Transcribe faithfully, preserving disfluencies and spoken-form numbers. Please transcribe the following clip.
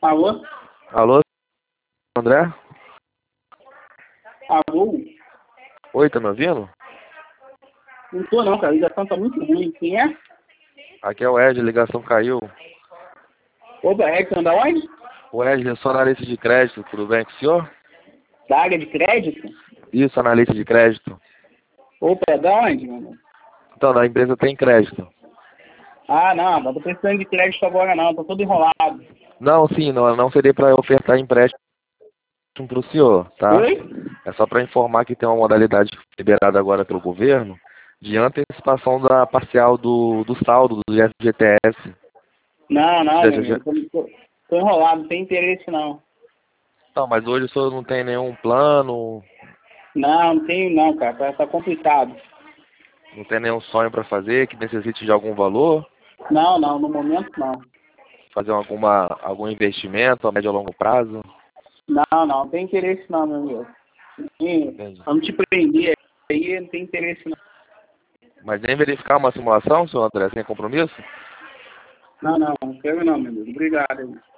Alô? Alô, André? Alô? Oi, tá me ouvindo? Não tô não, cara. A ligação tá muito ruim. Quem é? Aqui é o Ed, a ligação caiu. Opa, é que anda onde? O Ed, eu sou analista de crédito, tudo bem com o senhor? Da área de crédito? Isso, analista de crédito. Opa, da onde, meu irmão? Então, a empresa tem crédito. Ah, não, não tô precisando de crédito agora não. Tô todo enrolado. Não, sim, não, não seria para ofertar empréstimo para o senhor, tá? Oi? É só para informar que tem uma modalidade liberada agora pelo governo de antecipação da parcial do, do saldo do F G T S. Não, não, Já- meu já- já- amigo. Tô, tô, tô enrolado. Não tem interesse não. Não, mas hoje o senhor não tem nenhum plano, Não, não tenho não, cara. Tá, tá complicado. não tem nenhum sonho para fazer que necessite de algum valor? Não, não. No momento não. Fazer alguma, algum investimento a médio ou longo prazo? Não, não. Não tem interesse não, meu amigo. Sim, Entendi. vamos te prender aí. Não tem interesse não. Mas nem verificar uma simulação, senhor André, sem compromisso? Não, não. Não quero não, meu amigo. Obrigado.